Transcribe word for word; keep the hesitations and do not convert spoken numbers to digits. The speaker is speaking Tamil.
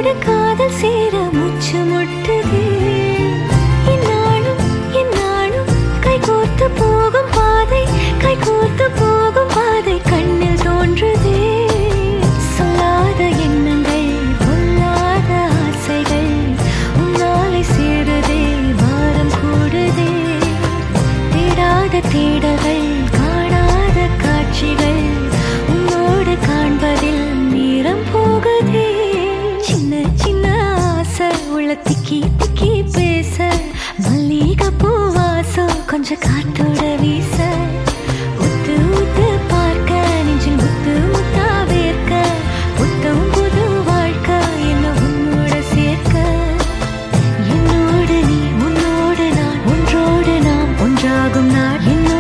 காதல் சேர மூச்சு முட்டுதே. இந்நாளும் இந்நாளும் கைகோர்த்து போகும் பாதை, கைகோர்த்து போகும் பாதை கண்ணில் தோன்றுதே. சொல்லாத எண்ணங்கள், பொல்லாத ஆசைகள், உன்னாலை சேருதே, பாரம் கூடுதே. தேடாத தேடல்கள், காணாத காட்சிகள், உன்னோடு காண்பதில் நேரம் போகுதே. சின்ன சின்ன ஆசை உள்ள திக்கி திக்கி பேச, மல்லிகை பூ வாசம் கொஞ்சம் காத்தோட வீச. உத்து உத்து பார்க்க நெஞ்சில் முத்து முத்தா வேர்க்க, புத்தம் புது வாழ்க்கை என்ன உன்னோட சேர்க்க. என்னோடு நீ, உன்னோடு நான், ஒன்றோடு நாம் ஒன்றாகும் நாள். என்னோடு